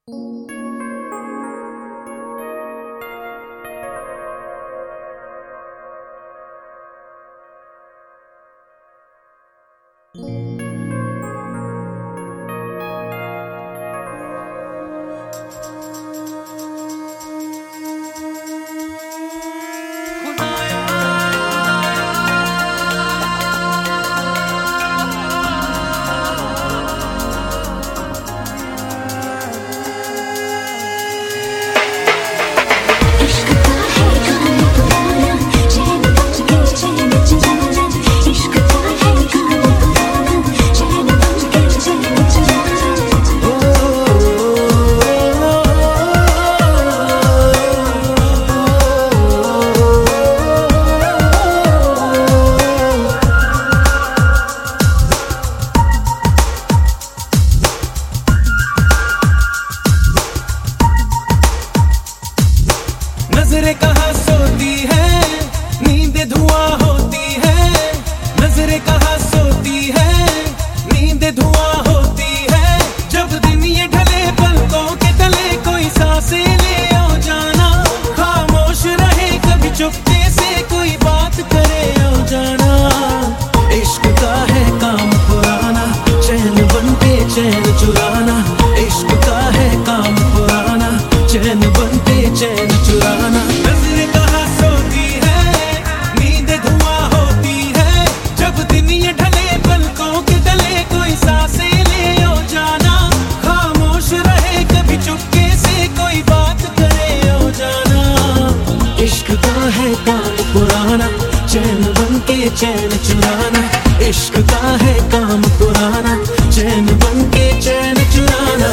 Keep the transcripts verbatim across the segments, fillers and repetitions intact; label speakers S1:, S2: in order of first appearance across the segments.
S1: नजरें कहाँ सोती है, नींदें धुआं होती है। नजरें कहाँ सोती है, नींदें धुआं होती है। जब दिन ये ढले पलकों के तले कोई सांसें ले ओ जाना। खामोश रहे कभी चुपके से कोई बात करे ओ जाना। इश्क का है काम पुराना, चैन बन के चैन चुराना। इश्क का है काम पुराना, चैन बन के चैन चुराना। नजरें कहाँ सोती है, नींदें धुआं होती है। जब दिन ये ढले पलकों के तले कोई सांसें ले ओ जाना। खामोश रहे कभी चुपके से कोई बात करे ओ जाना। इश्क का है काम पुराना, चैन बन के चैन चुराना। इश्क का है काम पुराना, चैन बन के चैन चुराना।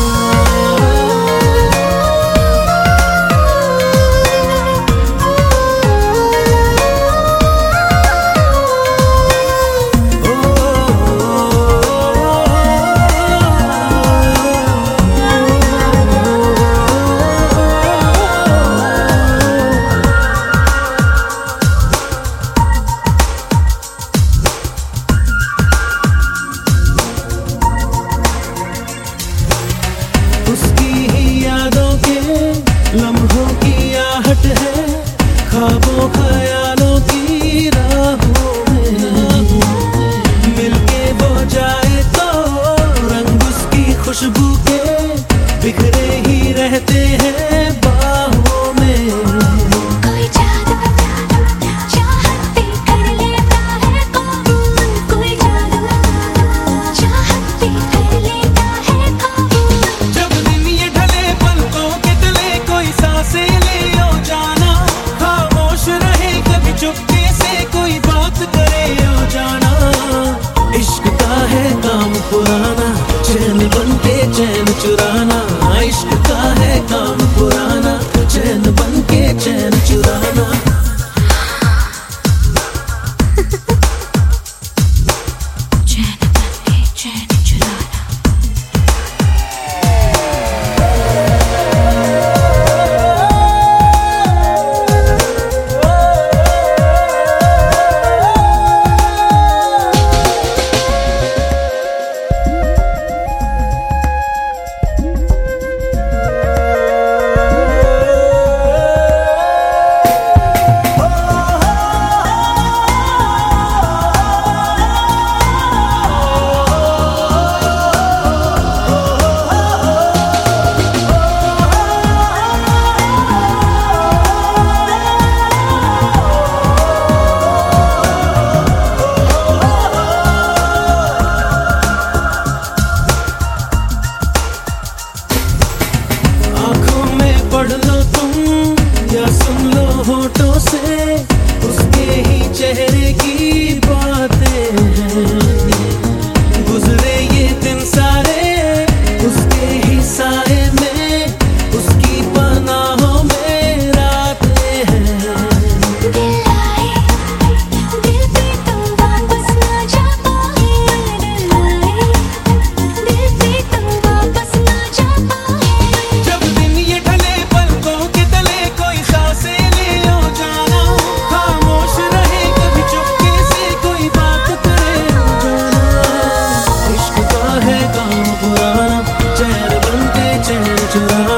S1: उसकी ही यादों के लम्हों की आहट है। ख्वाबों ख्यालों की राहों में मिलके वो जाए तो रंग उसकी खुशबू के बिखरे ही रहते हैं बाहों में।
S2: कोई जादू चाहत पे कर लेता है काबू। कोई जादू चाहत पे कर लेता है काबू।
S1: जब दिन ये ढले पलकों के तले कोई सांसें ले ओ जाना। खामोश रहे कभी चुपके से कोई बात करे ओ जाना। इश्क का है काम पुराना, चैन बन के चैन चुराना। इश्क का है काम पुराना, चैन बन के चैन चुराना।
S2: चैन बन के चैन चुराना। आँखों में पढ़ लो तुम या सुन लो होठों से, उसके ही चेहरे की बातें हैं। गुजरे ये दिन सारे उसके ही साए में, उसकी पनाहों में रातें हैं। दिल आए दिल पे तो वापस ना जा पाए। दिल आए दिल पे तो वापस ना जा पाए।
S1: जब दिन ये ढले पलकों के तले कोई सांसें ले ओ जाना। खामोश रहे कभी चुपके से कोई
S2: चुरा